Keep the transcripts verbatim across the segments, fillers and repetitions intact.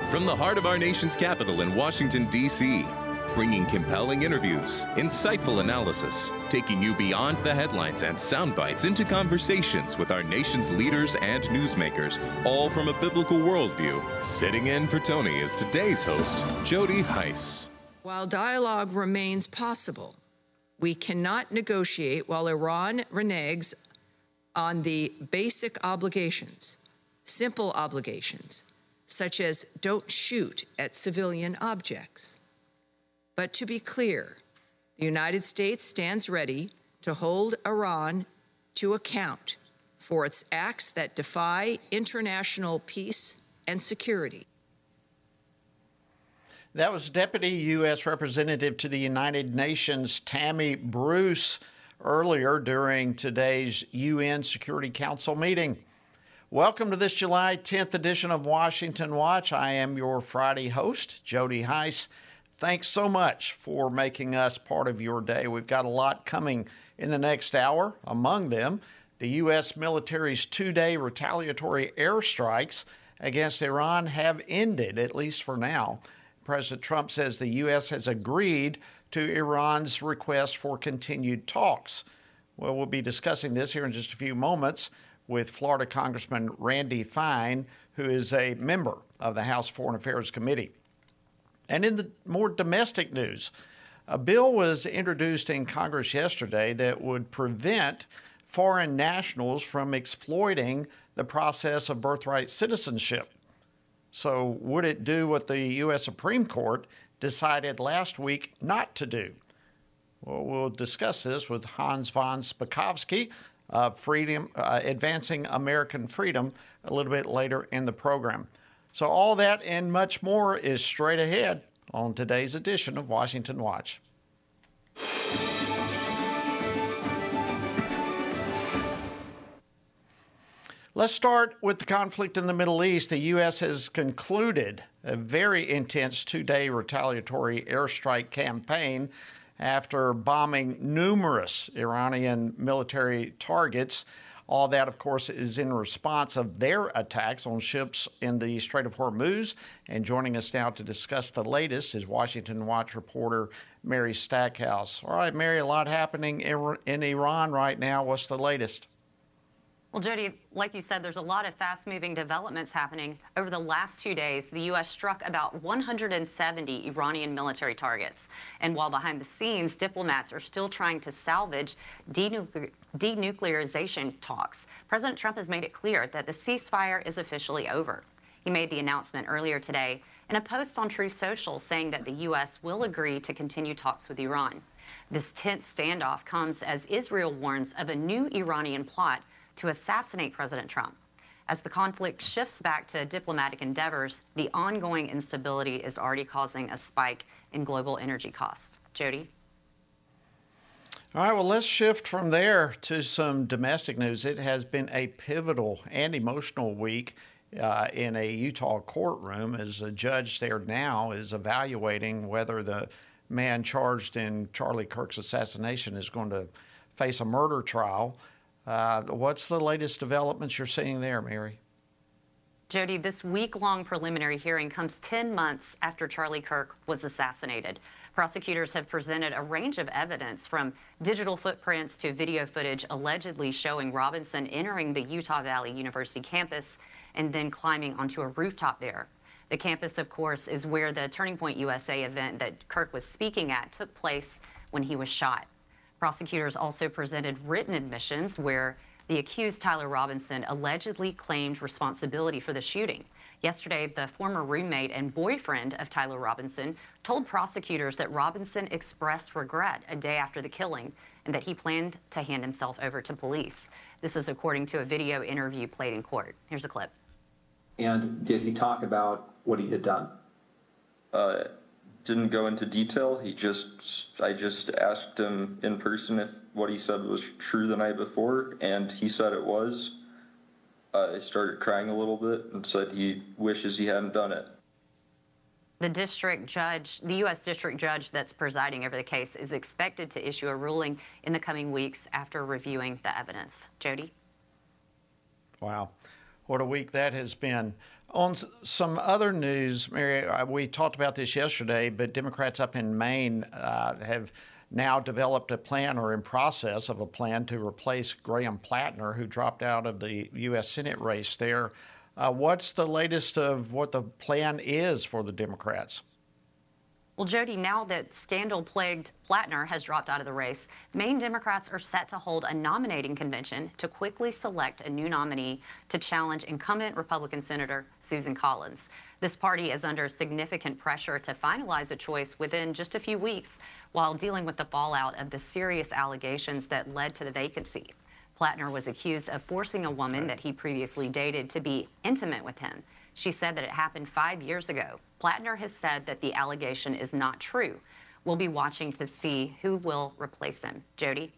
From the heart of our nation's capital in Washington, D C, bringing compelling interviews, insightful analysis, taking you beyond the headlines and sound bites into conversations with our nation's leaders and newsmakers, all from a biblical worldview. Sitting in for Tony is today's host, Jody Hice. While dialogue remains possible, we cannot negotiate while Iran reneges on the basic obligations, simple obligations, such as don't shoot at civilian objects. But to be clear, the United States stands ready to hold Iran to account for its acts that defy international peace and security. That was Deputy U S Representative to the United Nations Tammy Bruce earlier during today's U N Security Council meeting. Welcome to this July tenth edition of Washington Watch. I am your Friday host, Jody Hice. Thanks so much for making us part of your day. We've got a lot coming in the next hour. Among them, the U S military's two-day retaliatory airstrikes against Iran have ended, at least for now. President Trump says the U S has agreed to Iran's request for continued talks. Well, we'll be discussing this here in just a few moments with Florida Congressman Randy Fine, who is a member of the House Foreign Affairs Committee. And in the more domestic news, a bill was introduced in Congress yesterday that would prevent foreign nationals from exploiting the process of birthright citizenship. So would it do what the U S Supreme Court decided last week not to do? Well, we'll discuss this with Hans von Spakovsky, Uh, freedom, uh, Advancing American Freedom, a little bit later in the program. So all that and much more is straight ahead on today's edition of Washington Watch. Let's start with the conflict in the Middle East. The U S has concluded a very intense two-day retaliatory airstrike campaign after bombing numerous Iranian military targets. All that, of course, is in response of their attacks on ships in the Strait of Hormuz. And joining us now to discuss the latest is Washington Watch reporter Mary Stackhouse. All right, Mary, a lot happening in Iran right now. What's the latest? Well, Jody, like you said, there's a lot of fast-moving developments happening. Over the last two days, the U S struck about one hundred seventy Iranian military targets. And while behind the scenes, diplomats are still trying to salvage denuclear denuclearization talks, President Trump has made it clear that the ceasefire is officially over. He made the announcement earlier today in a post on Truth Social saying that the U S will agree to continue talks with Iran. This tense standoff comes as Israel warns of a new Iranian plot to assassinate President Trump. As the conflict shifts back to diplomatic endeavors, the ongoing instability is already causing a spike in global energy costs. Jody? All right, well, let's shift from there to some domestic news. It has been a pivotal and emotional week uh, in a Utah courtroom as a judge there now is evaluating whether the man charged in Charlie Kirk's assassination is going to face a murder trial. Uh, what's the latest developments you're seeing there, Mary? Jody, this week-long preliminary hearing comes ten months after Charlie Kirk was assassinated. Prosecutors have presented a range of evidence from digital footprints to video footage allegedly showing Robinson entering the Utah Valley University campus and then climbing onto a rooftop there. The campus, of course, is where the Turning Point U S A event that Kirk was speaking at took place when he was shot. Prosecutors also presented written admissions where the accused Tyler Robinson allegedly claimed responsibility for the shooting. Yesterday, the former roommate and boyfriend of Tyler Robinson told prosecutors that Robinson expressed regret a day after the killing and that he planned to hand himself over to police. This is according to a video interview played in court. Here's a clip. And did he talk about what he had done? Uh, didn't go into detail. He just, I just asked him in person if what he said was true the night before, and he said it was. Uh, I started crying a little bit and said he wishes he hadn't done it. The district judge, the U S district judge that's presiding over the case is expected to issue a ruling in the coming weeks after reviewing the evidence. Jody? Wow. What a week that has been. On some other news, Mary, we talked about this yesterday, but Democrats up in Maine uh, have now developed a plan or in process of a plan to replace Graham Plattner, who dropped out of the U S Senate race there. Uh, what's the latest of what the plan is for the Democrats? Well, Jody, now that scandal-plagued Plattner has dropped out of the race, Maine Democrats are set to hold a nominating convention to quickly select a new nominee to challenge incumbent Republican Senator Susan Collins. This party is under significant pressure to finalize a choice within just a few weeks while dealing with the fallout of the serious allegations that led to the vacancy. Plattner was accused of forcing a woman that he previously dated to be intimate with him. She said that it happened five years ago. Plattner has said that the allegation is not true. We'll be watching to see who will replace him. Jody?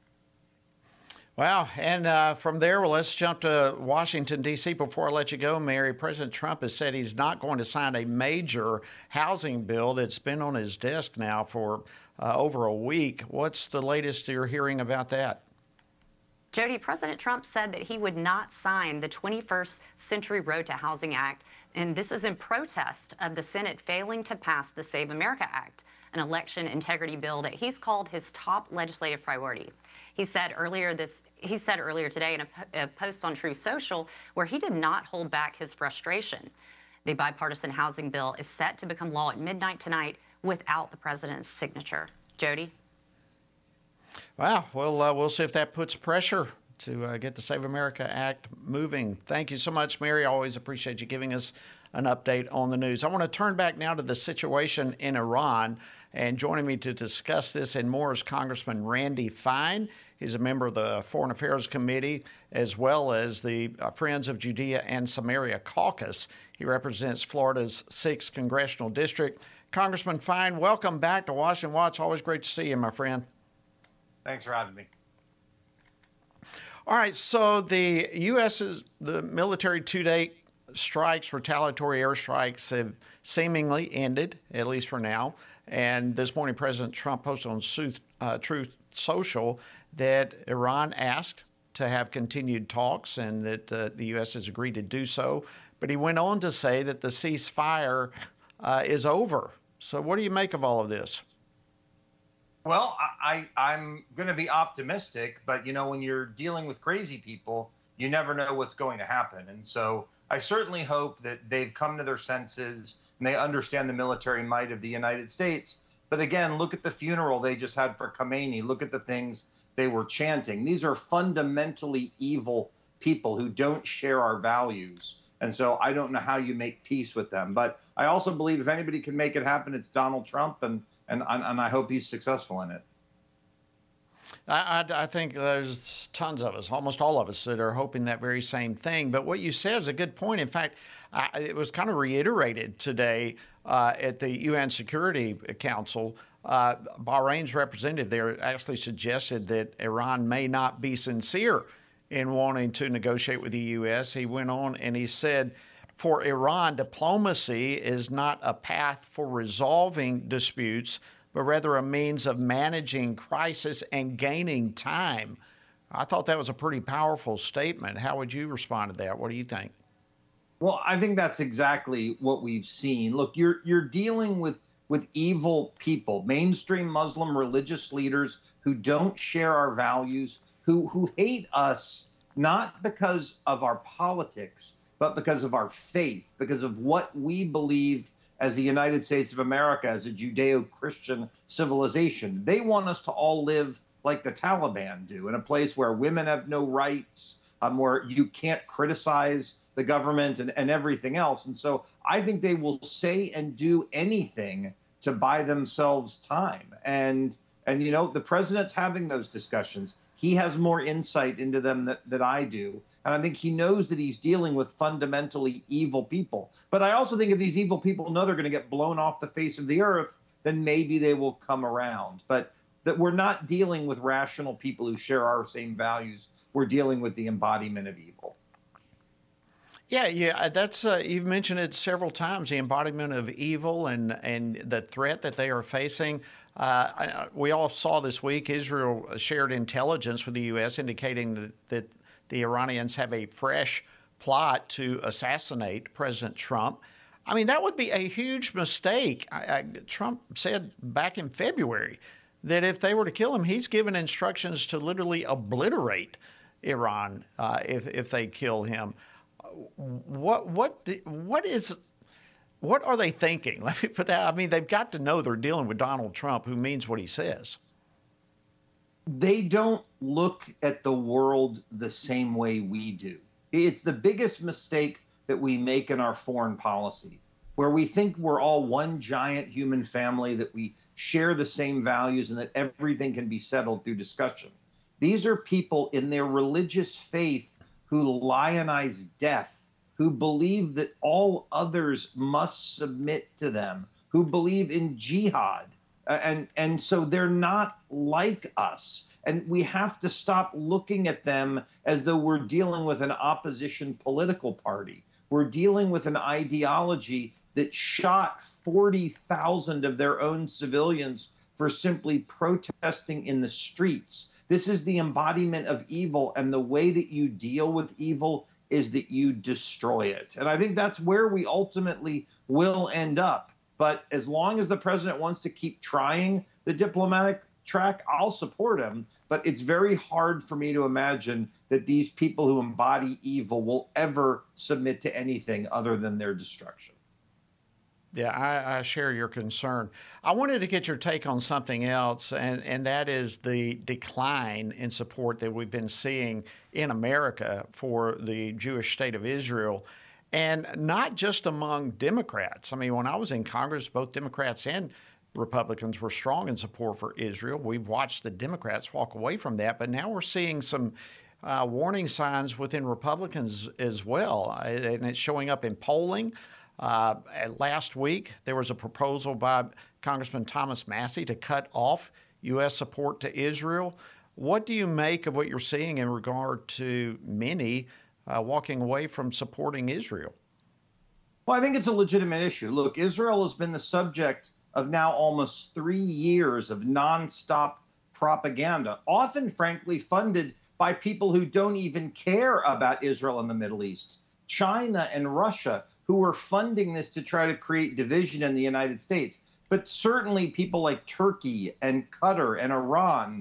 Wow. And uh, from there, well, let's jump to Washington, D C Before I let you go, Mary, President Trump has said he's not going to sign a major housing bill that's been on his desk now for uh, over a week. What's the latest you're hearing about that? Jody, President Trump said that he would not sign the twenty-first Century Road to Housing Act, and this is in protest of the Senate failing to pass the Save America Act, an election integrity bill that he's called his top legislative priority. He said earlier this he said earlier today in a, a post on Truth Social where he did not hold back his frustration. The bipartisan housing bill is set to become law at midnight tonight without the president's signature. Jody? Wow. Well, uh, we'll see if that puts pressure to uh, get the Save America Act moving. Thank you so much, Mary. I always appreciate you giving us an update on the news. I want to turn back now to the situation in Iran. And joining me to discuss this and more is Congressman Randy Fine. He's a member of the Foreign Affairs Committee, as well as the uh, Friends of Judea and Samaria Caucus. He represents Florida's sixth Congressional District. Congressman Fine, welcome back to Washington Watch. Always great to see you, my friend. Thanks for having me. All right, so the U S.'s the military two-day strikes, retaliatory airstrikes, have seemingly ended, at least for now. And this morning, President Trump posted on Truth, uh, Truth Social that Iran asked to have continued talks and that uh, the U S has agreed to do so. But he went on to say that the ceasefire uh, is over. So what do you make of all of this? Well, I, I, I'm going to be optimistic, but, you know, when you're dealing with crazy people, you never know what's going to happen. And so I certainly hope that they've come to their senses and they understand the military might of the United States. But again, look at the funeral they just had for Khamenei. Look at the things they were chanting. These are fundamentally evil people who don't share our values. And so I don't know how you make peace with them. But I also believe if anybody can make it happen, it's Donald Trump. And And, and I hope he's successful in it. I, I, I think there's tons of us, almost all of us, that are hoping that very same thing. But what you said is a good point. In fact, I, it was kind of reiterated today uh, at the U N Security Council. Uh, Bahrain's representative there actually suggested that Iran may not be sincere in wanting to negotiate with the U S. He went on and he said, for Iran, diplomacy is not a path for resolving disputes, but rather a means of managing crisis and gaining time. I thought that was a pretty powerful statement. How would you respond to that? What do you think? Well, I think that's exactly what we've seen. Look, you're you're dealing with with evil people, mainstream Muslim religious leaders who don't share our values, who who hate us not because of our politics, but because of our faith, because of what we believe as the United States of America, as a Judeo-Christian civilization. They want us to all live like the Taliban do, in a place where women have no rights, um, where you can't criticize the government and, and everything else. And so I think they will say and do anything to buy themselves time. And, and you know, the president's having those discussions. He has more insight into them that, that I do. And I think he knows that he's dealing with fundamentally evil people. But I also think if these evil people know they're going to get blown off the face of the earth, then maybe they will come around. But that we're not dealing with rational people who share our same values. We're dealing with the embodiment of evil. Yeah, yeah, that's uh, you've mentioned it several times, the embodiment of evil and, and the threat that they are facing. Uh, I, we all saw this week Israel shared intelligence with the U S indicating that, that the Iranians have a fresh plot to assassinate President Trump. I mean, that would be a huge mistake. I, I, Trump said back in February that if they were to kill him, he's given instructions to literally obliterate Iran uh, if if they kill him. What what what is what are they thinking? Let me put that. I mean, they've got to know they're dealing with Donald Trump, who means what he says. They don't look at the world the same way we do. It's the biggest mistake that we make in our foreign policy, where we think we're all one giant human family, that we share the same values and that everything can be settled through discussion. These are people in their religious faith who lionize death, who believe that all others must submit to them, who believe in jihad. Uh, and, and so they're not like us. And we have to stop looking at them as though we're dealing with an opposition political party. We're dealing with an ideology that shot forty thousand of their own civilians for simply protesting in the streets. This is the embodiment of evil, and the way that you deal with evil is that you destroy it. And I think that's where we ultimately will end up. But as long as the president wants to keep trying the diplomatic track, I'll support him. But it's very hard for me to imagine that these people who embody evil will ever submit to anything other than their destruction. Yeah, I, I share your concern. I wanted to get your take on something else, and, and that is the decline in support that we've been seeing in America for the Jewish state of Israel, and not just among Democrats. I mean, when I was in Congress, both Democrats and Republicans were strong in support for Israel. We've watched the Democrats walk away from that, but now we're seeing some uh, warning signs within Republicans as well, and it's showing up in polling. Uh, last week, there was a proposal by Congressman Thomas Massie to cut off U S support to Israel. What do you make of what you're seeing in regard to many uh, walking away from supporting Israel? Well, I think it's a legitimate issue. Look, Israel has been the subject of now almost three years of nonstop propaganda, often, frankly, funded by people who don't even care about Israel and the Middle East. China and Russia, who are funding this to try to create division in the United States. But certainly people like Turkey and Qatar and Iran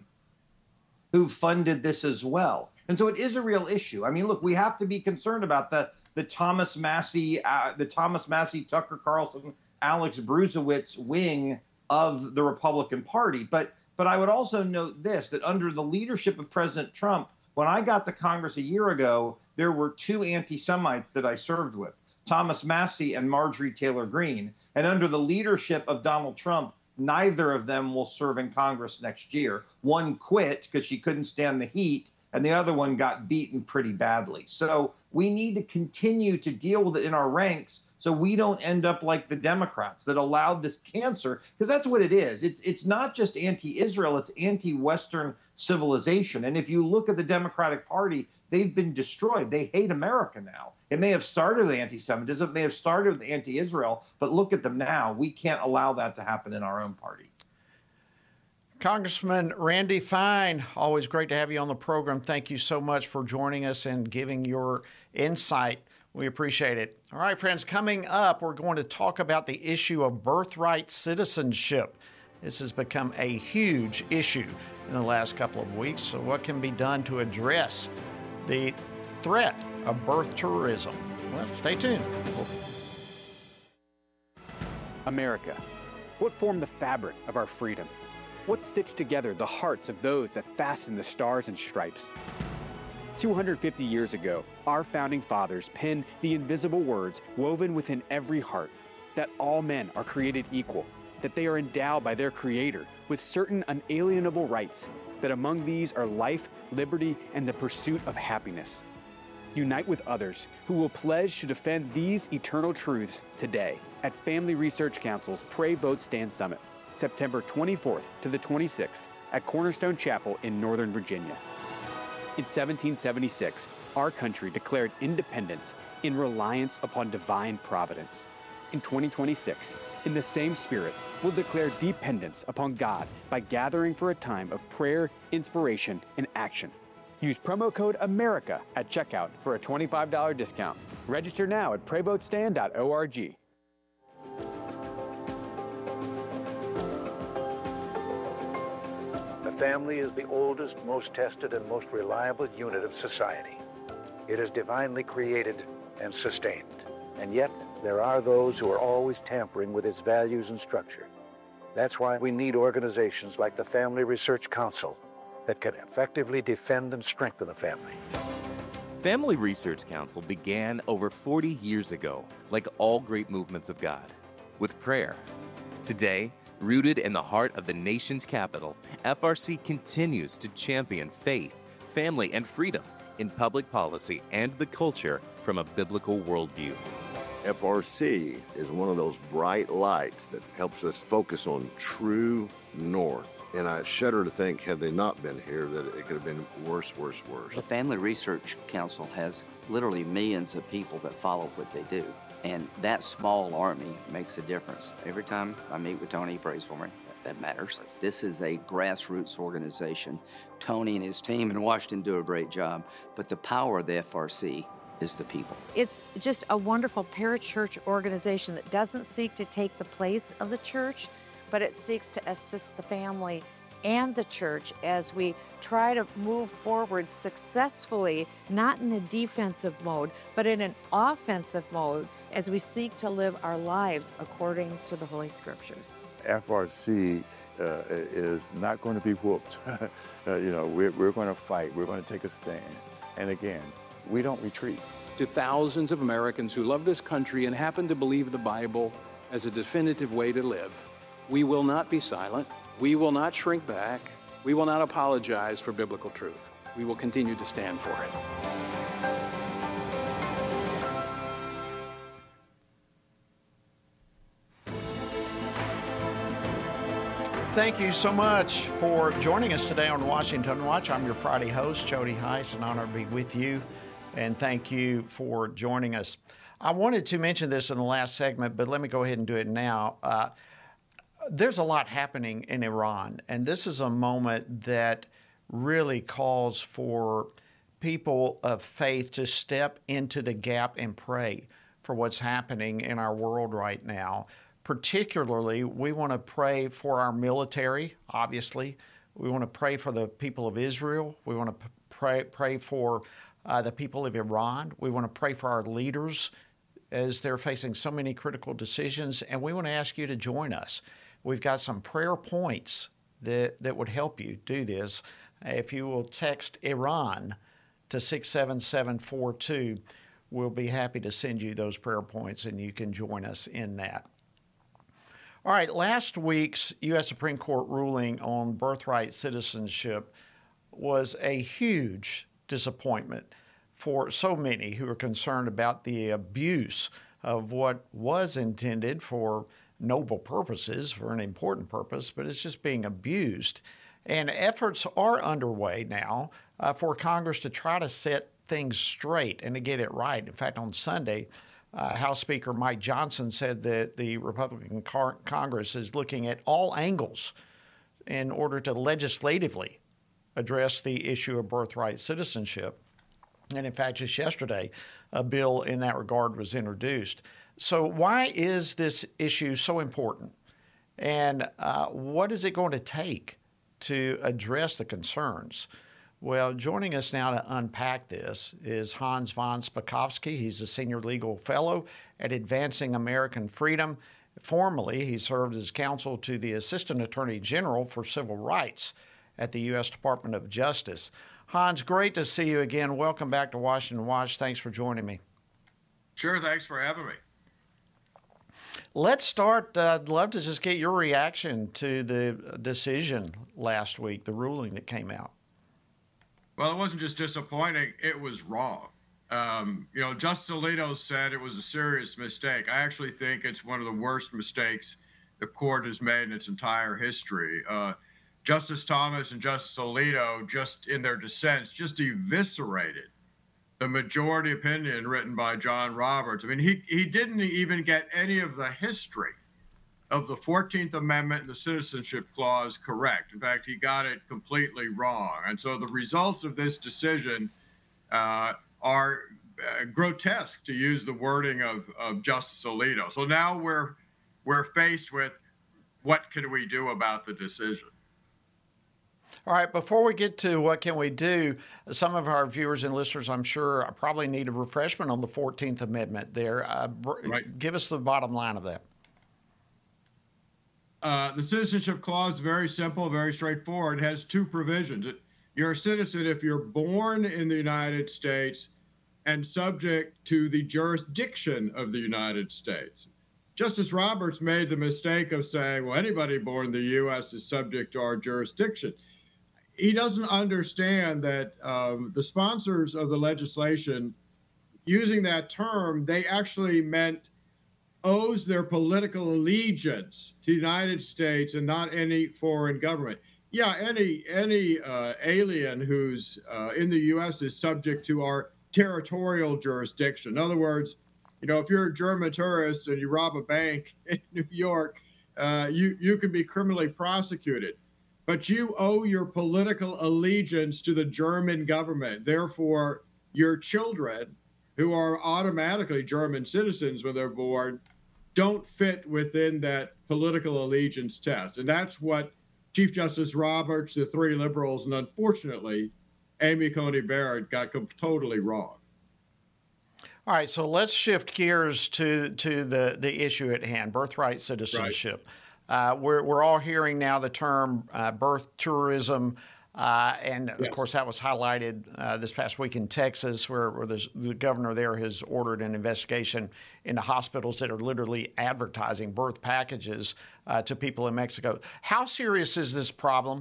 who funded this as well. And so it is a real issue. I mean, look, we have to be concerned about the, the Thomas Massie, uh, the Thomas Massie, Tucker Carlson, Alex Bruzewicz wing of the Republican Party. But but I would also note this, that under the leadership of President Trump, when I got to Congress a year ago, there were two anti-Semites that I served with, Thomas Massie and Marjorie Taylor Greene. And under the leadership of Donald Trump, neither of them will serve in Congress next year. One quit because she couldn't stand the heat, and the other one got beaten pretty badly. So we need to continue to deal with it in our ranks so we don't end up like the Democrats that allowed this cancer, because that's what it is. It's, it's not just anti-Israel, it's anti-Western civilization. And if you look at the Democratic Party, they've been destroyed. They hate America now. It may have started with anti-Semitism, it may have started with anti-Israel, but look at them now. We can't allow that to happen in our own party. Congressman Randy Fine, always great to have you on the program. Thank you so much for joining us and giving your insight. We appreciate it. All right, friends, coming up, we're going to talk about the issue of birthright citizenship. This has become a huge issue in the last couple of weeks. So what can be done to address the threat of birth tourism? Well, stay tuned. America, what formed the fabric of our freedom? What stitched together the hearts of those that fastened the stars and stripes? two hundred fifty years ago, our founding fathers penned the invisible words woven within every heart, that all men are created equal, that they are endowed by their Creator with certain unalienable rights, that among these are life, liberty, and the pursuit of happiness. Unite with others who will pledge to defend these eternal truths today at Family Research Council's Pray, Vote, Stand Summit, September twenty-fourth to the twenty-sixth at Cornerstone Chapel in Northern Virginia. In seventeen seventy-six, our country declared independence in reliance upon divine providence. In twenty twenty-six, in the same spirit, we'll declare dependence upon God by gathering for a time of prayer, inspiration, and action. Use promo code AMERICA at checkout for a twenty-five dollars discount. Register now at pray vote stand dot org. The family is the oldest, most tested, and most reliable unit of society. It is divinely created and sustained. And yet, there are those who are always tampering with its values and structure. That's why we need organizations like the Family Research Council that can effectively defend and strengthen the family. Family Research Council began over forty years ago, like all great movements of God, with prayer. Today, rooted in the heart of the nation's capital, F R C continues to champion faith, family, and freedom in public policy and the culture from a biblical worldview. F R C is one of those bright lights that helps us focus on true north. And I shudder to think, had they not been here, that it could have been worse, worse, worse. The Family Research Council has literally millions of people that follow what they do. And that small army makes a difference. Every time I meet with Tony, he prays for me. That matters. This is a grassroots organization. Tony and his team in Washington do a great job, but the power of the F R C is the people. It's just a wonderful parachurch organization that doesn't seek to take the place of the church, but it seeks to assist the family and the church as we try to move forward successfully, not in a defensive mode, but in an offensive mode as we seek to live our lives according to the Holy Scriptures. F R C uh, is not going to be whooped. uh, you know, we're, we're going to fight. We're going to take a stand. And again, we don't retreat. To thousands of Americans who love this country and happen to believe the Bible as a definitive way to live, we will not be silent. We will not shrink back. We will not apologize for biblical truth. We will continue to stand for it. Thank you so much for joining us today on Washington Watch. I'm your Friday host, Jody Heiss, an honor to be with you, and thank you for joining us. I wanted to mention this in the last segment, but let me go ahead and do it now. Uh, there's a lot happening in Iran, and this is a moment that really calls for people of faith to step into the gap and pray for what's happening in our world right now. Particularly, we want to pray for our military, obviously. We want to pray for the people of Israel. We want to pray, pray for uh, the people of Iran. We want to pray for our leaders as they're facing so many critical decisions. And we want to ask you to join us. We've got some prayer points that, that would help you do this. If you will text Iran to six seven seven four two, we'll be happy to send you those prayer points and you can join us in that. All right, last week's U S Supreme Court ruling on birthright citizenship was a huge disappointment for so many who are concerned about the abuse of what was intended for noble purposes, for an important purpose, but it's just being abused. And efforts are underway now uh, for Congress to try to set things straight and to get it right. In fact, on Sunday, Uh, House Speaker Mike Johnson said that the Republican car- Congress is looking at all angles in order to legislatively address the issue of birthright citizenship. And in fact, just yesterday, a bill in that regard was introduced. So why is this issue so important? And uh, what is it going to take to address the concerns? Well, joining us now to unpack this is Hans von Spakovsky. He's a senior legal fellow at Advancing American Freedom. Formerly, he served as counsel to the Assistant Attorney General for Civil Rights at the U S Department of Justice. Hans, great to see you again. Welcome back to Washington Watch. Thanks for joining me. Sure, thanks for having me. Let's start. Uh, I'd love to just get your reaction to the decision last week, the ruling that came out. Well, it wasn't just disappointing, it was wrong. Um, you know, Justice Alito said it was a serious mistake. I actually think it's one of the worst mistakes the court has made in its entire history. Uh, Justice Thomas and Justice Alito, just in their dissents, just eviscerated the majority opinion written by John Roberts. I mean, he, he didn't even get any of the history of the fourteenth Amendment and the Citizenship Clause correct. In fact, he got it completely wrong. And so the results of this decision uh, are uh, grotesque, to use the wording of, of Justice Alito. So now we're we're faced with, what can we do about the decision? All right, before we get to what can we do, some of our viewers and listeners, I'm sure, probably need a refreshment on the fourteenth Amendment there. Uh, right. Give us the bottom line of that. Uh, the Citizenship Clause is very simple, very straightforward. It has two provisions. You're a citizen if you're born in the United States and subject to the jurisdiction of the United States. Justice Roberts made the mistake of saying, well, anybody born in the U S is subject to our jurisdiction. He doesn't understand that um, the sponsors of the legislation, using that term, they actually meant owes their political allegiance to the United States and not any foreign government. Yeah, any any uh, alien who's uh, in the U S is subject to our territorial jurisdiction. In other words, you know, if you're a German tourist and you rob a bank in New York, uh, you, you can be criminally prosecuted. But you owe your political allegiance to the German government. Therefore, your children, who are automatically German citizens when they're born, don't fit within that political allegiance test. And that's what Chief Justice Roberts, the three liberals, and unfortunately, Amy Coney Barrett got totally wrong. All right, so let's shift gears to, to the, the issue at hand, birthright citizenship. Right. Uh, we're, we're all hearing now the term uh, birth tourism, uh, and of yes. course that was highlighted uh, this past week in Texas, where, where the governor there has ordered an investigation into hospitals that are literally advertising birth packages uh, to people in Mexico. How serious is this problem?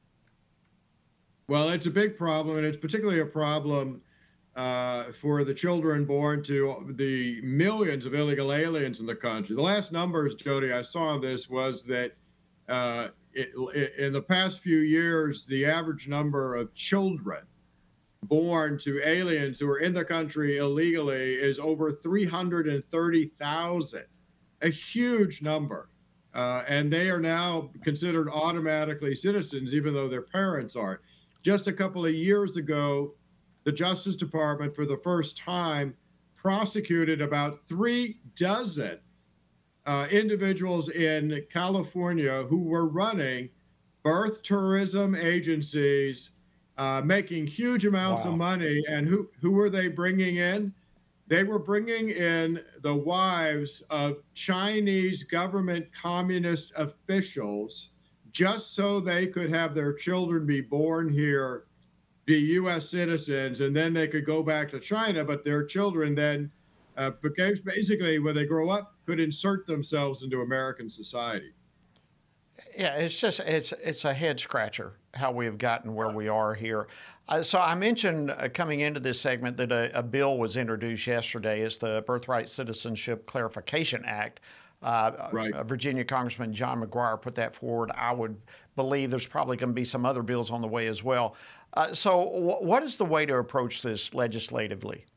Well, it's a big problem, and it's particularly a problem Uh, for the children born to the millions of illegal aliens in the country. The last numbers, Jody, I saw on this was that uh, it, it, in the past few years, the average number of children born to aliens who are in the country illegally is over three hundred thirty thousand, a huge number. Uh, and they are now considered automatically citizens, even though their parents aren't. Just a couple of years ago, the Justice Department, for the first time, prosecuted about three dozen uh, individuals in California who were running birth tourism agencies, uh, making huge amounts wow. of money. And who, who were they bringing in? They were bringing in the wives of Chinese government communist officials just so they could have their children be born here, be U S citizens, and then they could go back to China, but their children then, uh, because basically when they grow up, could insert themselves into American society. Yeah, it's just, it's it's a head scratcher how we have gotten where we are here. Uh, so I mentioned uh, coming into this segment that a, a bill was introduced yesterday. It's the Birthright Citizenship Clarification Act. Uh, right. uh, Virginia Congressman John McGuire put that forward. I would believe there's probably going to be some other bills on the way as well. Uh, so w- what is the way to approach this legislatively?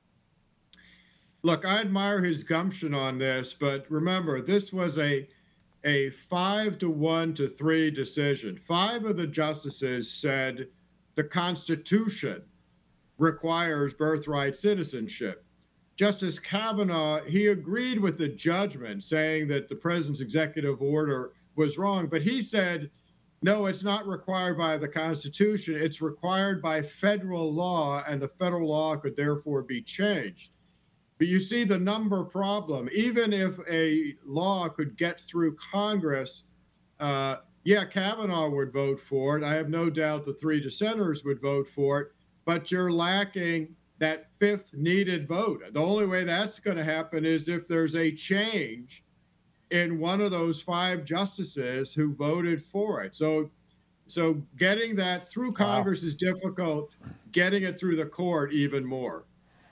Look, I admire his gumption on this, but remember, this was a a five to one to three decision. Five of the justices said the Constitution requires birthright citizenship. Justice Kavanaugh, he agreed with the judgment, saying that the president's executive order was wrong, but he said, no, it's not required by the Constitution. It's required by federal law, and the federal law could therefore be changed. But you see the number problem. Even if a law could get through Congress, uh, yeah, Kavanaugh would vote for it. I have no doubt the three dissenters would vote for it, but you're lacking that fifth needed vote. The only way that's going to happen is if there's a change in one of those five justices who voted for it. So, so getting that through Congress wow. is difficult. Getting it through the court, even more.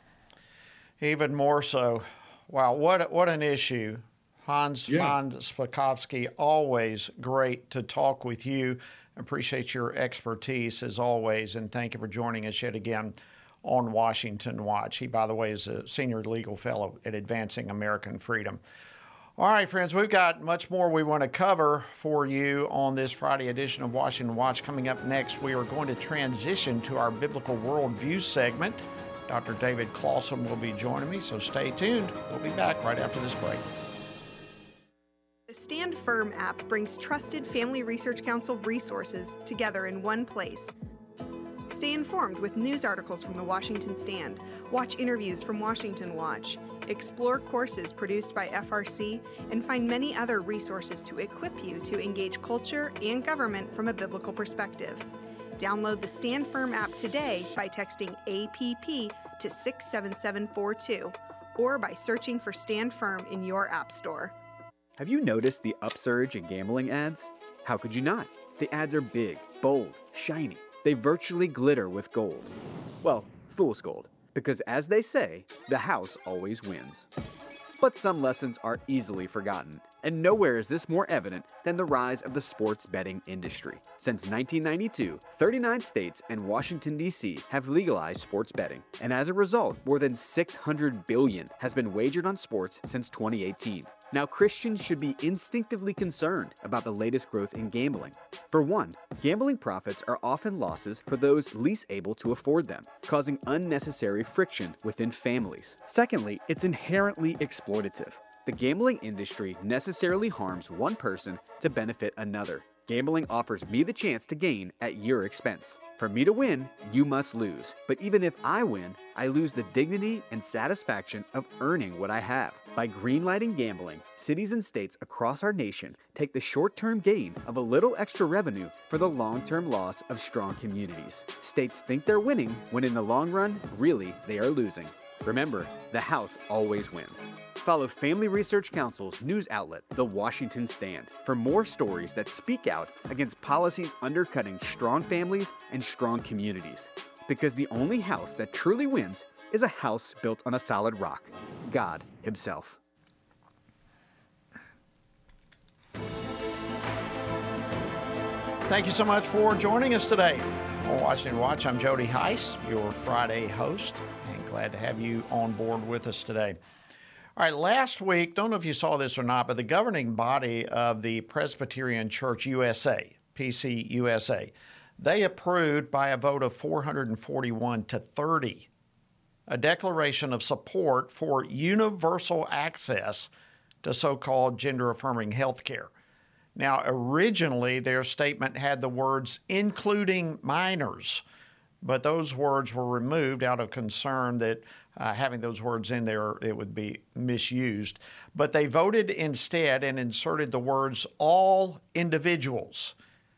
Even more so. Wow, what what an issue. Hans yeah. von Spakovsky, always great to talk with you. Appreciate your expertise as always, and thank you for joining us yet again on Washington Watch. He, by the way, is a senior legal fellow at Advancing American Freedom. All right, friends, we've got much more we want to cover for you on this Friday edition of Washington Watch. Coming up next, we are going to transition to our Biblical Worldview segment. Doctor David Closson will be joining me, so stay tuned. We'll be back right after this break. The Stand Firm app brings trusted Family Research Council resources together in one place. Stay informed with news articles from the Washington Stand, watch interviews from Washington Watch, explore courses produced by F R C, and find many other resources to equip you to engage culture and government from a biblical perspective. Download the Stand Firm app today by texting A P P to six seven seven four two or by searching for Stand Firm in your app store. Have you noticed the upsurge in gambling ads? How could you not? The ads are big, bold, shiny. They virtually glitter with gold. Well, fool's gold, because as they say, the house always wins. But some lessons are easily forgotten, and nowhere is this more evident than the rise of the sports betting industry. Since nineteen ninety-two, thirty-nine states and Washington, D C have legalized sports betting, and as a result, more than six hundred billion dollars has been wagered on sports since twenty eighteen. Now, Christians should be instinctively concerned about the latest growth in gambling. For one, gambling profits are often losses for those least able to afford them, causing unnecessary friction within families. Secondly, it's inherently exploitative. The gambling industry necessarily harms one person to benefit another. Gambling offers me the chance to gain at your expense. For me to win, you must lose. But even if I win, I lose the dignity and satisfaction of earning what I have. By greenlighting gambling, cities and states across our nation take the short-term gain of a little extra revenue for the long-term loss of strong communities. States think they're winning when in the long run, really, they are losing. Remember, the house always wins. Follow Family Research Council's news outlet, The Washington Stand, for more stories that speak out against policies undercutting strong families and strong communities. Because the only house that truly wins is a house built on a solid rock, God Himself. Thank you so much for joining us today on Washington Watch. I'm Jody Heiss, your Friday host, and glad to have you on board with us today. All right, last week, don't know if you saw this or not, but the governing body of the Presbyterian Church U S A, P C U S A, they approved by a vote of four hundred forty-one to thirty a declaration of support for universal access to so-called gender-affirming health care. Now, originally, their statement had the words, including minors, but those words were removed out of concern that uh, having those words in there, it would be misused. But they voted instead and inserted the words, all individuals.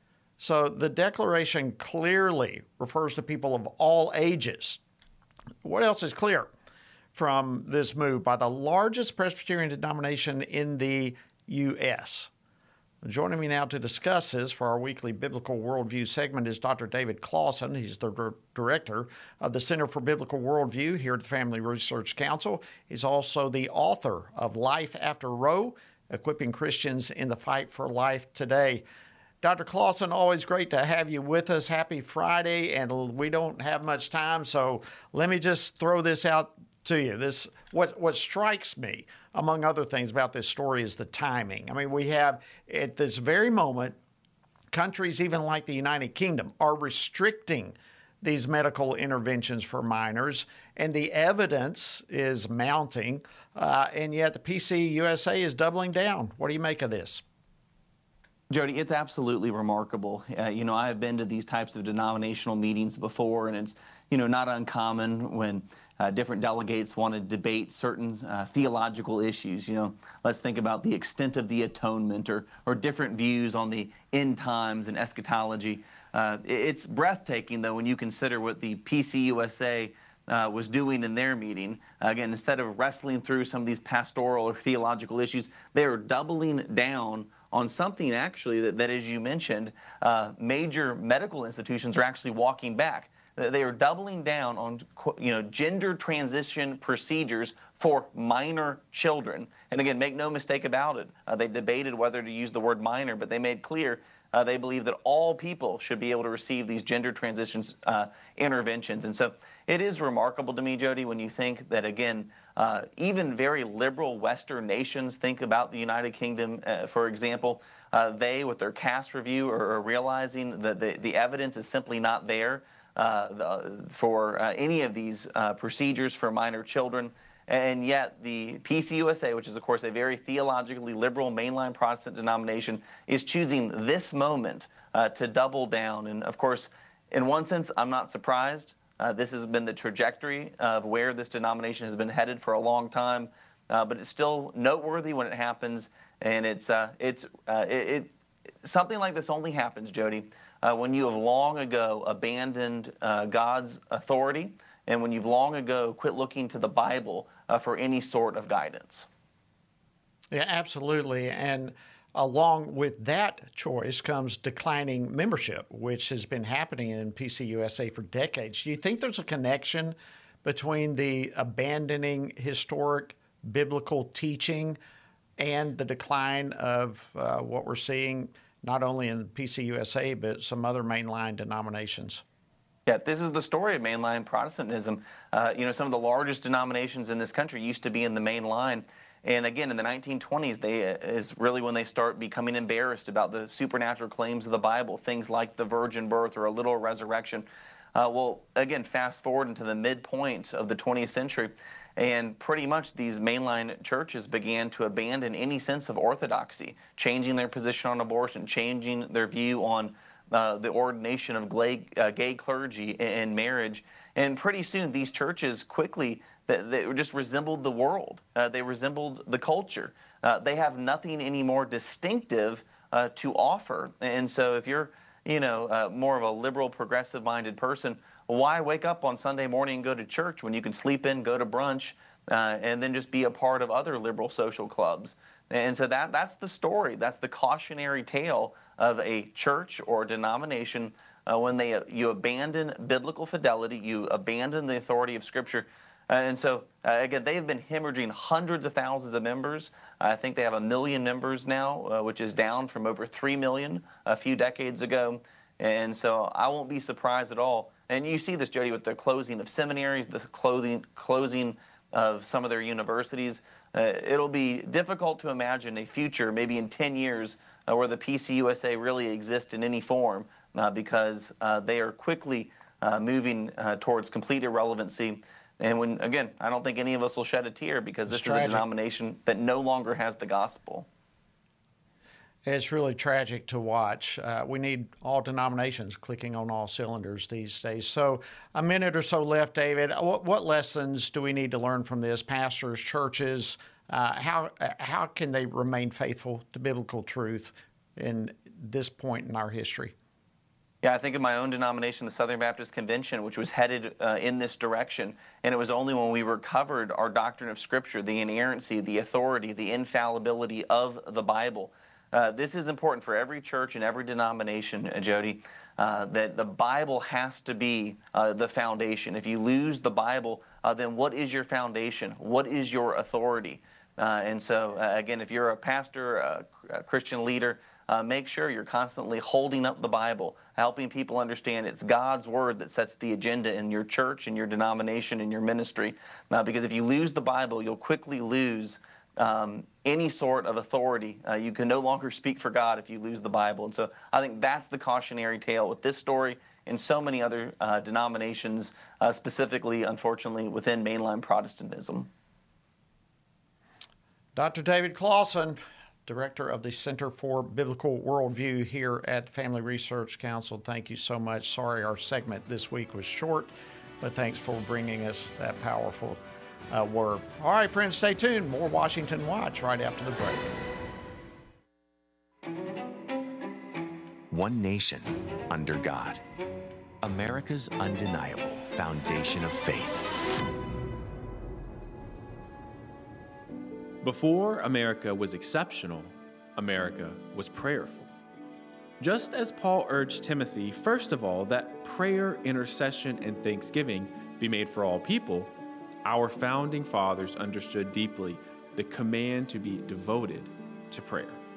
So the declaration clearly refers to people of all ages. What else is clear from this move by the largest Presbyterian denomination in the U S? Joining me now to discuss this for our weekly Biblical Worldview segment is Doctor David Closson. He's the director of the Center for Biblical Worldview here at the Family Research Council. He's also the author of Life After Roe, Equipping Christians in the Fight for Life Today. Doctor Closson, always great to have you with us. Happy Friday, and we don't have much time, so let me just throw this out to you. This what what strikes me, among other things, about this story is the timing. I mean, we have, at this very moment, countries even like the United Kingdom are restricting these medical interventions for minors, and the evidence is mounting, uh, and yet the P C U S A is doubling down. What do you make of this? Jody, it's absolutely remarkable. Uh, you know, I have been to these types of denominational meetings before, and it's, you know, not uncommon when uh, different delegates want to debate certain uh, theological issues. You know, let's think about the extent of the atonement or, or different views on the end times and eschatology. Uh, it's breathtaking, though, when you consider what the P C U S A uh, was doing in their meeting. Uh, again, instead of wrestling through some of these pastoral or theological issues, they are doubling down on something actually that, that as you mentioned, uh, major medical institutions are actually walking back. They are doubling down on, you know, gender transition procedures for minor children. And again, make no mistake about it. Uh, they debated whether to use the word minor, but they made clear Uh, they believe that all people should be able to receive these gender transitions uh, interventions. And so it is remarkable to me, Jody, when you think that, again, uh, even very liberal Western nations think about the United Kingdom, uh, for example. Uh, they, with their Cass review, are, are realizing that the, the evidence is simply not there uh, the, for uh, any of these uh, procedures for minor children. And yet the P C U S A, which is, of course, a very theologically liberal mainline Protestant denomination, is choosing this moment uh, to double down. And, of course, in one sense, I'm not surprised. Uh, this has been the trajectory of where this denomination has been headed for a long time. Uh, but it's still noteworthy when it happens. And it's, uh, it's uh, it, it, something like this only happens, Jody, uh, when you have long ago abandoned uh, God's authority and when you've long ago quit looking to the Bible uh, for any sort of guidance. Yeah, absolutely. And along with that choice comes declining membership, which has been happening in P C U S A for decades. Do you think there's a connection between the abandoning historic biblical teaching and the decline of uh, what we're seeing not only in P C U S A, but some other mainline denominations? Yeah, this is the story of mainline Protestantism. Uh, you know, some of the largest denominations in this country used to be in the main line. And again, in the nineteen twenties, they uh, is really when they start becoming embarrassed about the supernatural claims of the Bible, things like the virgin birth or a literal resurrection. Uh, well, again, fast forward into the midpoint of the twentieth century, and pretty much these mainline churches began to abandon any sense of orthodoxy, changing their position on abortion, changing their view on uh, the ordination of gay, uh, gay clergy in marriage. And pretty soon, these churches quickly they, they just resembled the world. Uh, they resembled the culture. Uh, they have nothing any more distinctive uh, to offer. And so if you're you know, uh, more of a liberal, progressive-minded person, why wake up on Sunday morning and go to church when you can sleep in, go to brunch, uh, and then just be a part of other liberal social clubs? And so that that's the story. That's the cautionary tale of a church or denomination uh, when they uh, you abandon biblical fidelity, you abandon the authority of Scripture. Uh, and so, uh, again, they've been hemorrhaging hundreds of thousands of members. I think they have a million members now, uh, which is down from over three million a few decades ago. And so I won't be surprised at all. And you see this, Jody, with the closing of seminaries, the closing, closing of some of their universities. Uh, it'll be difficult to imagine a future, maybe in ten years, uh, where the P C U S A really exists in any form uh, because uh, they are quickly uh, moving uh, towards complete irrelevancy. And when, again, I don't think any of us will shed a tear because this is a denomination that no longer has the gospel. It's really tragic to watch. Uh, we need all denominations clicking on all cylinders these days. So a minute or so left, David. What, what lessons do we need to learn from this? Pastors, churches, uh, how, how can they remain faithful to biblical truth in this point in our history? Yeah, I think of my own denomination, the Southern Baptist Convention, which was headed uh, in this direction. And it was only when we recovered our doctrine of Scripture, the inerrancy, the authority, the infallibility of the Bible. Uh, this is important for every church and every denomination, uh, Jody, uh, that the Bible has to be uh, the foundation. If you lose the Bible, uh, then what is your foundation? What is your authority? Uh, and so, uh, again, if you're a pastor, a, a Christian leader, Uh, make sure you're constantly holding up the Bible, helping people understand it's God's Word that sets the agenda in your church, in your denomination, in your ministry. Uh, because if you lose the Bible, you'll quickly lose um, any sort of authority. Uh, you can no longer speak for God if you lose the Bible. And so I think that's the cautionary tale with this story and so many other uh, denominations, uh, specifically, unfortunately, within mainline Protestantism. Doctor David Closson, Director of the Center for Biblical Worldview here at Family Research Council. Thank you so much. Sorry our segment this week was short, but thanks for bringing us that powerful uh, word. All right, friends, stay tuned. More Washington Watch right after the break. One nation under God. America's undeniable foundation of faith. Before America was exceptional, America was prayerful. Just as Paul urged Timothy, first of all, that prayer, intercession, and thanksgiving be made for all people, our founding fathers understood deeply the command to be devoted to prayer.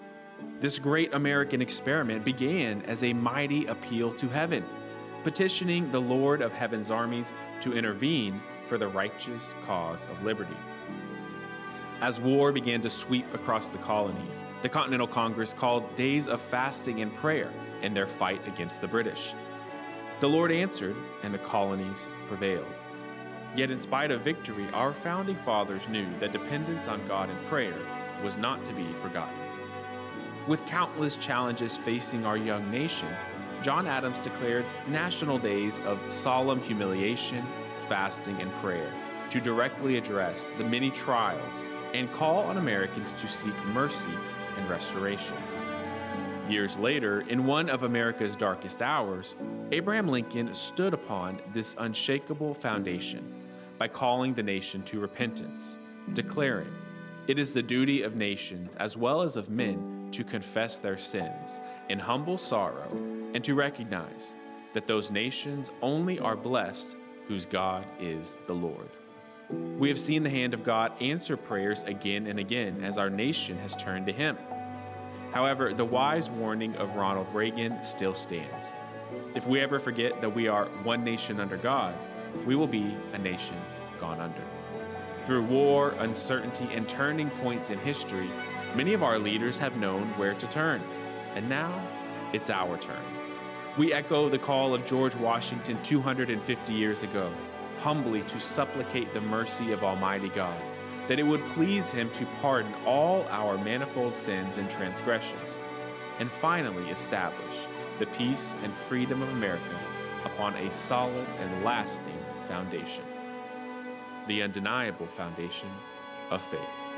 This great American experiment began as a mighty appeal to heaven, petitioning the Lord of Heaven's armies to intervene for the righteous cause of liberty. As war began to sweep across the colonies, the Continental Congress called days of fasting and prayer in their fight against the British. The Lord answered, and the colonies prevailed. Yet in spite of victory, our founding fathers knew that dependence on God in prayer was not to be forgotten. With countless challenges facing our young nation, John Adams declared national days of solemn humiliation, fasting, and prayer to directly address the many trials and call on Americans to seek mercy and restoration. Years later, in one of America's darkest hours, Abraham Lincoln stood upon this unshakable foundation by calling the nation to repentance, declaring, "It is the duty of nations as well as of men to confess their sins in humble sorrow and to recognize that those nations only are blessed whose God is the Lord." We have seen the hand of God answer prayers again and again as our nation has turned to Him. However, the wise warning of Ronald Reagan still stands. If we ever forget that we are one nation under God, we will be a nation gone under. Through war, uncertainty, and turning points in history, many of our leaders have known where to turn, and now it's our turn. We echo the call of George Washington two hundred fifty years ago, humbly to supplicate the mercy of Almighty God, that it would please Him to pardon all our manifold sins and transgressions, and finally establish the peace and freedom of America upon a solid and lasting foundation, the undeniable foundation of faith.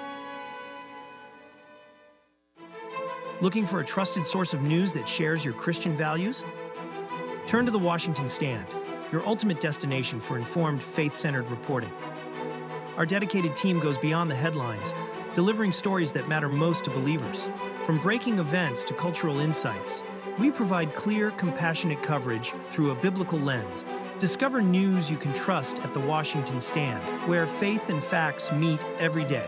Looking for a trusted source of news that shares your Christian values? Turn to the Washington Stand, your ultimate destination for informed, faith-centered reporting. Our dedicated team goes beyond the headlines, delivering stories that matter most to believers. From breaking events to cultural insights, we provide clear, compassionate coverage through a biblical lens. Discover news you can trust at the Washington Stand, where faith and facts meet every day.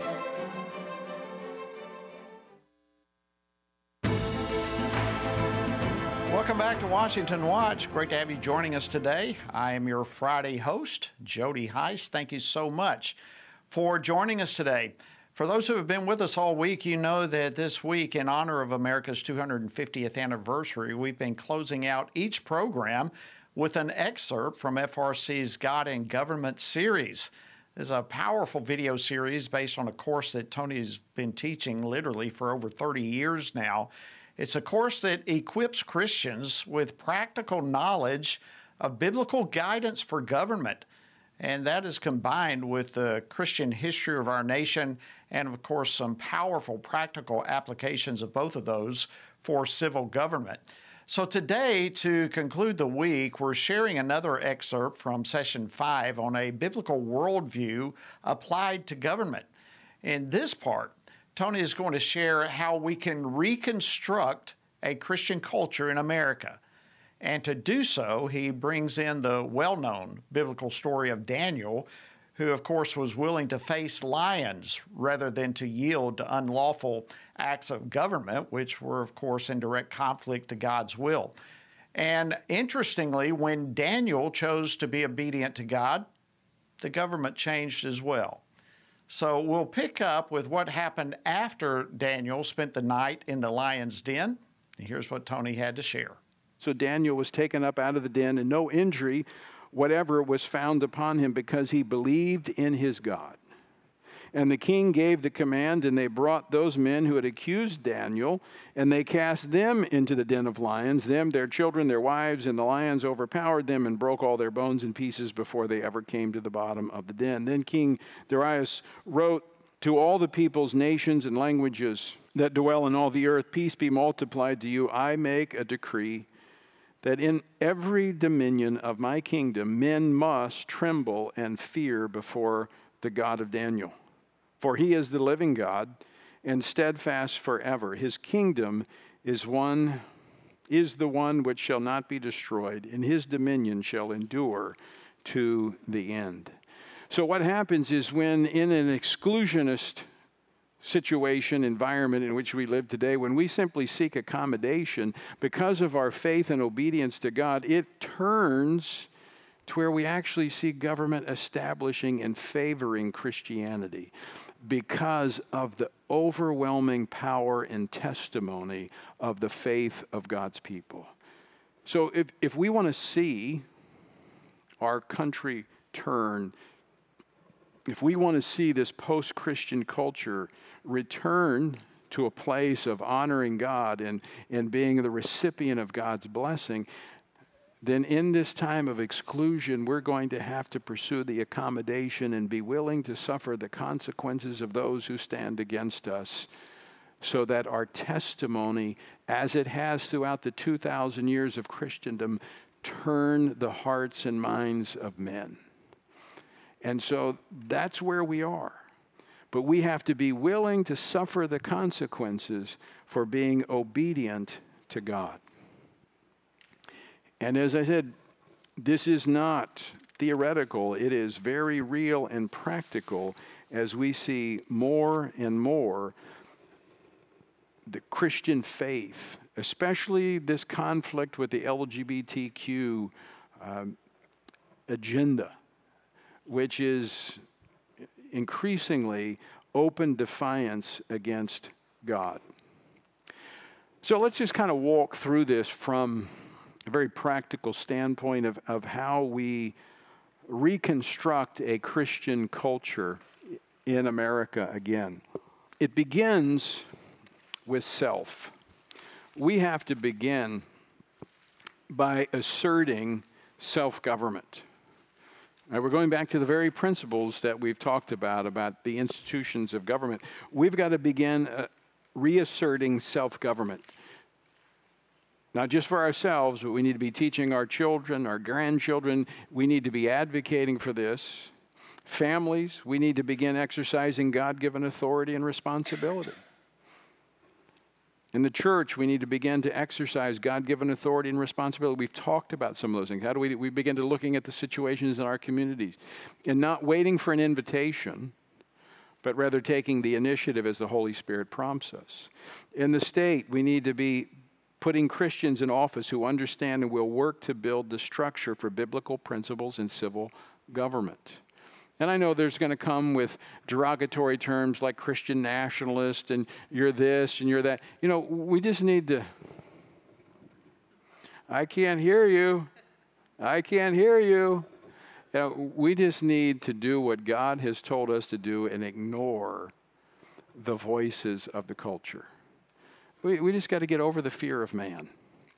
Welcome back to Washington Watch. Great to have you joining us today. I am your Friday host, Jody Heiss. Thank you so much for joining us today. For those who have been with us all week, you know that this week, in honor of America's two hundred fiftieth anniversary, we've been closing out each program with an excerpt from F R C's God and Government series. This is a powerful video series based on a course that Tony's been teaching literally for over thirty years now. It's a course that equips Christians with practical knowledge of biblical guidance for government. And that is combined with the Christian history of our nation and, of course, some powerful practical applications of both of those for civil government. So today, to conclude the week, we're sharing another excerpt from session five on a biblical worldview applied to government. In this part, Tony is going to share how we can reconstruct a Christian culture in America. And to do so, he brings in the well-known biblical story of Daniel, who, of course, was willing to face lions rather than to yield to unlawful acts of government, which were, of course, in direct conflict to God's will. And interestingly, when Daniel chose to be obedient to God, the government changed as well. So we'll pick up with what happened after Daniel spent the night in the lion's den. And here's what Tony had to share. So Daniel was taken up out of the den, and no injury whatever was found upon him, because he believed in his God. And the king gave the command, and they brought those men who had accused Daniel, and they cast them into the den of lions, them, their children, their wives, and the lions overpowered them and broke all their bones in pieces before they ever came to the bottom of the den. Then King Darius wrote to all the peoples, nations, and languages that dwell in all the earth, peace be multiplied to you. I make a decree that in every dominion of my kingdom men must tremble and fear before the God of Daniel. For he is the living God and steadfast forever. His kingdom is one, is the one which shall not be destroyed, and his dominion shall endure to the end. So what happens is, when in an exclusionist situation, environment in which we live today, when we simply seek accommodation because of our faith and obedience to God, it turns to where we actually see government establishing and favoring Christianity because of the overwhelming power and testimony of the faith of God's people. So if, if we want to see our country turn, if we want to see this post-Christian culture return to a place of honoring God and, and being the recipient of God's blessing, then in this time of exclusion, we're going to have to pursue the accommodation and be willing to suffer the consequences of those who stand against us, so that our testimony, as it has throughout the two thousand years of Christendom, turn the hearts and minds of men. And so that's where we are. But we have to be willing to suffer the consequences for being obedient to God. And as I said, this is not theoretical. It is very real and practical as we see more and more the Christian faith, especially this conflict with the L G B T Q um, agenda, which is increasingly open defiance against God. So let's just kind of walk through this from a very practical standpoint of, of how we reconstruct a Christian culture in America again. It begins with self. We have to begin by asserting self-government. Now, we're going back to the very principles that we've talked about, about the institutions of government. We've got to begin uh, reasserting self-government. Not just for ourselves, but we need to be teaching our children, our grandchildren. We need to be advocating for this. Families, we need to begin exercising God-given authority and responsibility. In the church, we need to begin to exercise God-given authority and responsibility. We've talked about some of those things. How do we, we begin to looking at the situations in our communities and not waiting for an invitation, but rather taking the initiative as the Holy Spirit prompts us. In the state, we need to be putting Christians in office who understand and will work to build the structure for biblical principles in civil government. And I know there's going to come with derogatory terms like Christian nationalist and you're this and you're that. You know, we just need to... I can't hear you. I can't hear you. You know, we just need to do what God has told us to do and ignore the voices of the culture. We, we just got to get over the fear of man.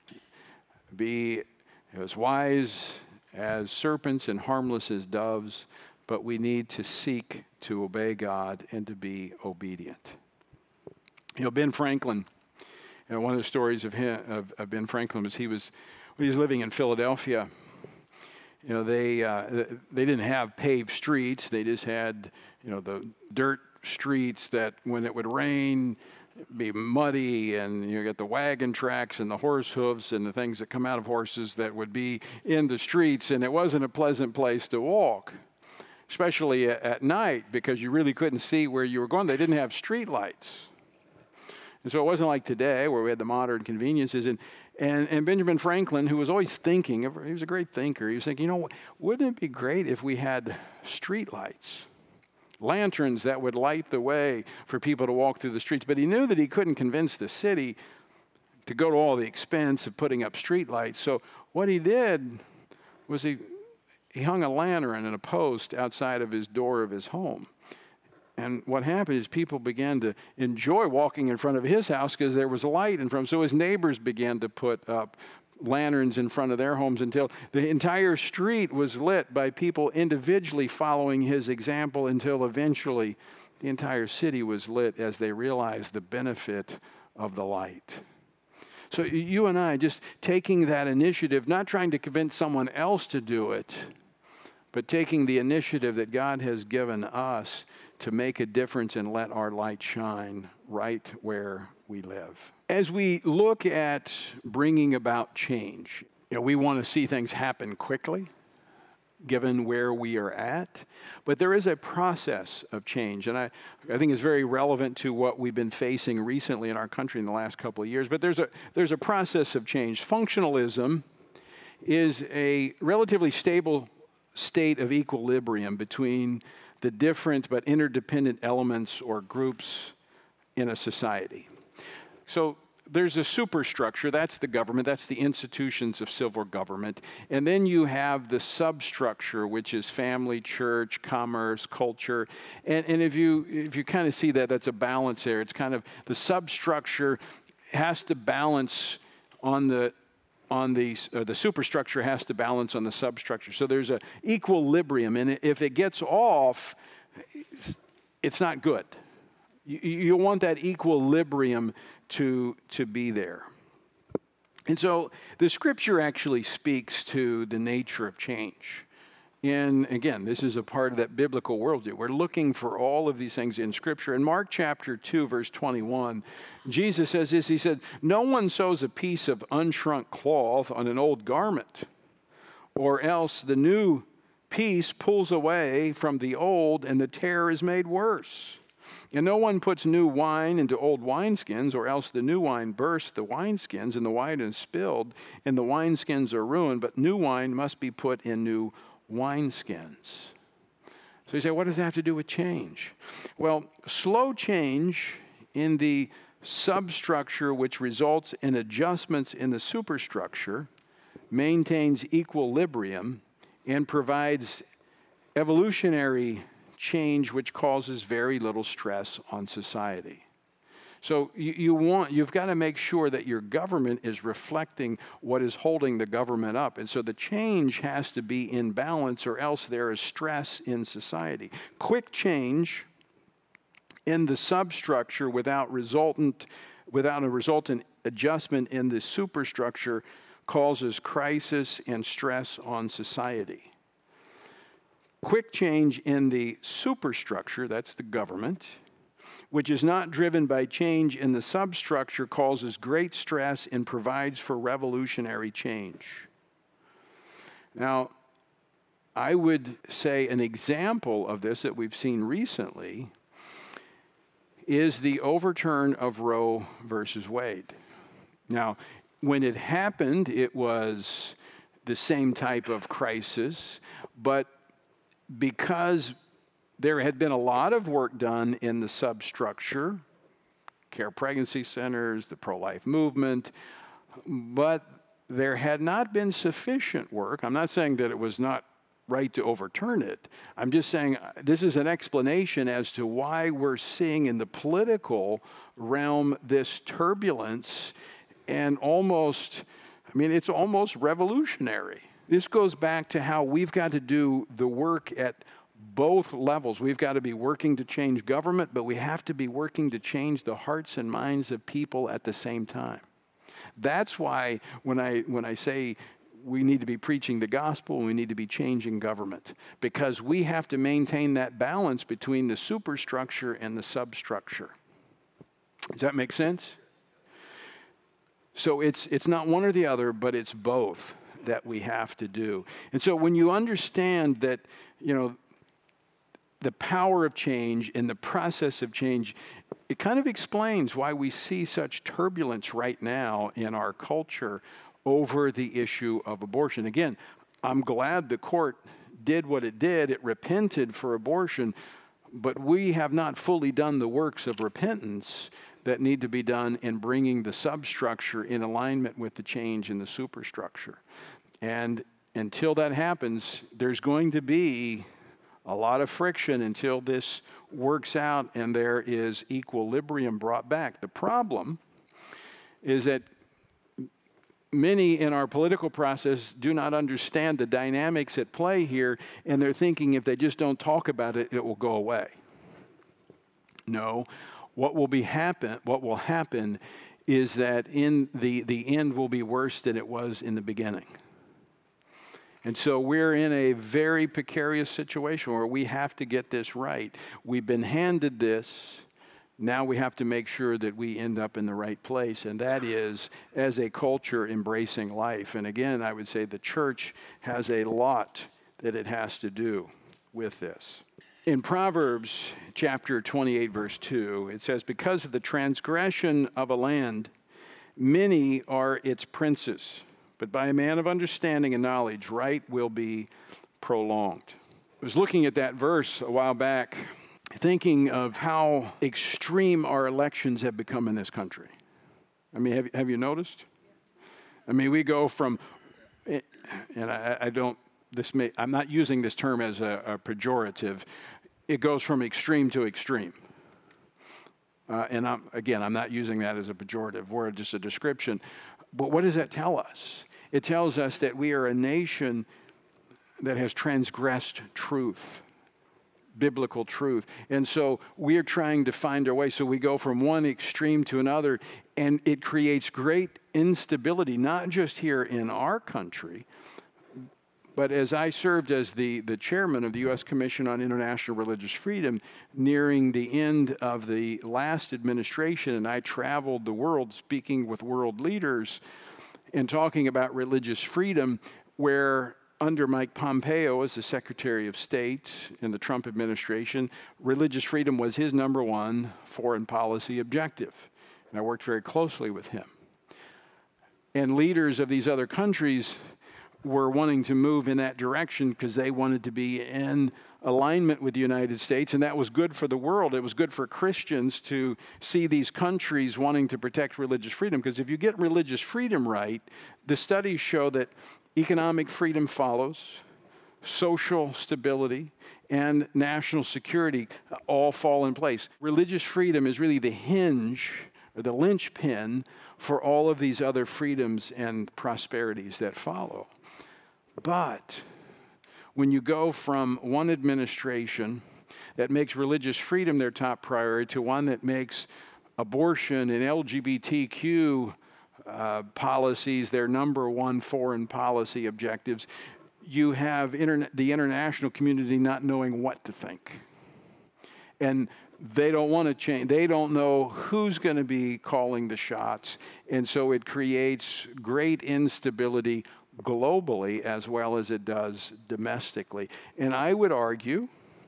Be as wise as serpents and harmless as doves, but we need to seek to obey God and to be obedient. You know, Ben Franklin, you know, one of the stories of him, of, of Ben Franklin was he was, when he was living in Philadelphia, you know, they, uh, they didn't have paved streets. They just had, you know, the dirt streets that when it would rain, it'd be muddy, and you get the wagon tracks and the horse hooves and the things that come out of horses that would be in the streets, and it wasn't a pleasant place to walk, especially at night, because you really couldn't see where you were going. They didn't have street lights. And so it wasn't like today where we had the modern conveniences. And, and, and Benjamin Franklin, who was always thinking, he was a great thinker, he was thinking, you know, wouldn't it be great if we had street lights? Lanterns that would light the way for people to walk through the streets. But he knew that he couldn't convince the city to go to all the expense of putting up street lights. So what he did was he, he hung a lantern and a post outside of his door of his home. And what happened is people began to enjoy walking in front of his house because there was light in front. So his neighbors began to put up lanterns in front of their homes until the entire street was lit by people individually following his example, until eventually the entire city was lit as they realized the benefit of the light. So you and I just taking that initiative, not trying to convince someone else to do it, but taking the initiative that God has given us to make a difference and let our light shine right where we live. As we look at bringing about change, you know, we want to see things happen quickly. given where we are at. But there is a process of change, and I, I think it's very relevant to what we've been facing recently in our country in the last couple of years. But there's a, there's a process of change. Functionalism is a relatively stable state of equilibrium between the different but interdependent elements or groups in a society. So there's a superstructure, that's the government, that's the institutions of civil government. And then you have the substructure, which is family, church, commerce, culture. And, and if you if you kind of see that, that's a balance there. It's kind of the substructure has to balance on the on the uh, the superstructure has to balance on the substructure. So there's a equilibrium, and if it gets off, it's, it's not good. You, you want that equilibrium to, to be there. And so the scripture actually speaks to the nature of change. And again, this is a part of that biblical worldview. We're looking for all of these things in scripture. In Mark chapter two, verse twenty-one, Jesus says this, he said, "No one sews a piece of unshrunk cloth on an old garment, or else the new piece pulls away from the old and the tear is made worse. And no one puts new wine into old wineskins, or else the new wine bursts the wineskins, and the wine is spilled, and the wineskins are ruined. But new wine must be put in new wineskins." So you say, what does that have to do with change? Well, slow change in the substructure, which results in adjustments in the superstructure, maintains equilibrium and provides evolutionary change, which causes very little stress on society. So you, you want, you've got to make sure that your government is reflecting what is holding the government up. And so the change has to be in balance, or else there is stress in society. Quick change in the substructure without resultant, without a resultant adjustment in the superstructure causes crisis and stress on society. Quick change in the superstructure, that's the government, which is not driven by change in the substructure, causes great stress and provides for revolutionary change. Now, I would say an example of this that we've seen recently is the overturn of Roe versus Wade. Now, when it happened, it was the same type of crisis, but because there had been a lot of work done in the substructure, care pregnancy centers, the pro-life movement, but there had not been sufficient work. I'm not saying that it was not right to overturn it. I'm just saying this is an explanation as to why we're seeing in the political realm this turbulence and almost, I mean, it's almost revolutionary. This goes back to how we've got to do the work at both levels. We've got to be working to change government, but we have to be working to change the hearts and minds of people at the same time. That's why when I when I say we need to be preaching the gospel, we need to be changing government, because we have to maintain that balance between the superstructure and the substructure. Does that make sense? So it's it's not one or the other, but it's both that we have to do. And so when you understand that, you know, the power of change and the process of change, it kind of explains why we see such turbulence right now in our culture over the issue of abortion. Again, I'm glad the court did what it did. It repented for abortion, but we have not fully done the works of repentance that need to be done in bringing the substructure in alignment with the change in the superstructure. And until that happens, there's going to be a lot of friction until this works out and there is equilibrium brought back. The problem is that many in our political process do not understand the dynamics at play here, and they're thinking if they just don't talk about it, it will go away. No, what will be happen, what will happen is that in the, the end will be worse than it was in the beginning. And so we're in a very precarious situation where we have to get this right. We've been handed this. Now we have to make sure that we end up in the right place, and that is as a culture embracing life. And again, I would say the church has a lot that it has to do with this. In Proverbs chapter twenty-eight, verse two, it says, because of the transgression of a land, many are its princes, but by a man of understanding and knowledge, right will be prolonged. I was looking at that verse a while back, thinking of how extreme our elections have become in this country. I mean, have, have you noticed? I mean, we go from, and I, I don't, this may, I'm not using this term as a, a pejorative. It goes from extreme to extreme. Uh, and I'm, again, I'm not using that as a pejorative word, just a description. But what does that tell us? It tells us that we are a nation that has transgressed truth, biblical truth. And so we're trying to find our way. So we go from one extreme to another, and it creates great instability, not just here in our country, but as I served as the, the chairman of the U S Commission on International Religious Freedom, nearing the end of the last administration, and I traveled the world speaking with world leaders and talking about religious freedom, where under Mike Pompeo as the Secretary of State in the Trump administration, religious freedom was his number one foreign policy objective. And I worked very closely with him. And leaders of these other countries were wanting to move in that direction because they wanted to be in alignment with the United States, and that was good for the world. It was good for Christians to see these countries wanting to protect religious freedom, because if you get religious freedom right, the studies show that economic freedom follows, social stability, and national security all fall in place. Religious freedom is really the hinge or the linchpin for all of these other freedoms and prosperities that follow. But when you go from one administration that makes religious freedom their top priority to one that makes abortion and L G B T Q uh, policies their number one foreign policy objectives, you have interna- the international community not knowing what to think. And they don't want to change. They don't know who's going to be calling the shots. And so it creates great instability globally as well as it does domestically. And I would argue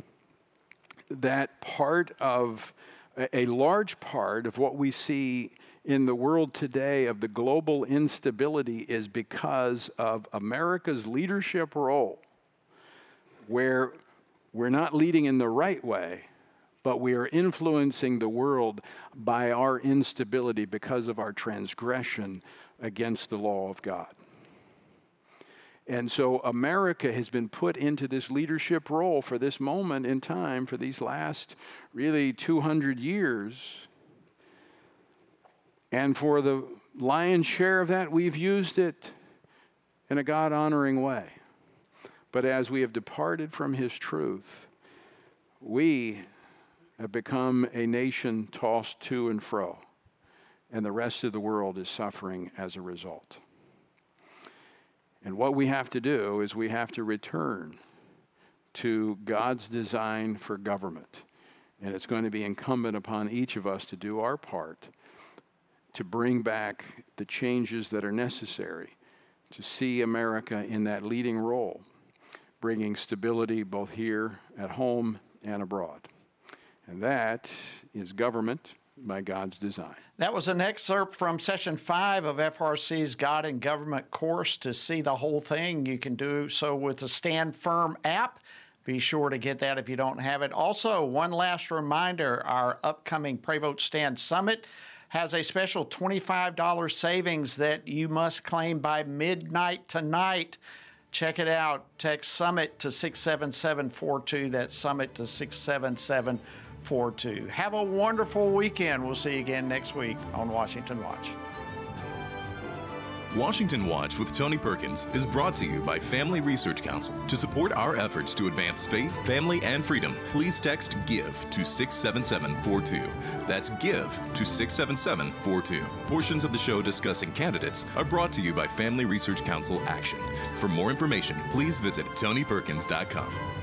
that part of, a large part of what we see in the world today of the global instability is because of America's leadership role, where we're not leading in the right way, but we are influencing the world by our instability because of our transgression against the law of God. And so America has been put into this leadership role for this moment in time, for these last really two hundred years. And for the lion's share of that, we've used it in a God-honoring way. But as we have departed from His truth, we have become a nation tossed to and fro, and the rest of the world is suffering as a result. And what we have to do is we have to return to God's design for government. And it's going to be incumbent upon each of us to do our part to bring back the changes that are necessary to see America in that leading role, bringing stability both here at home and abroad. And that is government by God's design. That was an excerpt from session five of F R C's God and Government course. To see the whole thing, you can do so with the Stand Firm app. Be sure to get that if you don't have it. Also, one last reminder, our upcoming Pray Vote Stand Summit has a special twenty-five dollars savings that you must claim by midnight tonight. Check it out. Text SUMMIT to six seven seven four two. That's SUMMIT to six seven seven four two. Have a wonderful weekend. We'll see you again next week on Washington Watch. Washington Watch with Tony Perkins is brought to you by Family Research Council. To support our efforts to advance faith, family, and freedom, please text GIVE to six seven seven four two. That's GIVE to six seven seven four two. Portions of the show discussing candidates are brought to you by Family Research Council Action. For more information, please visit tony perkins dot com.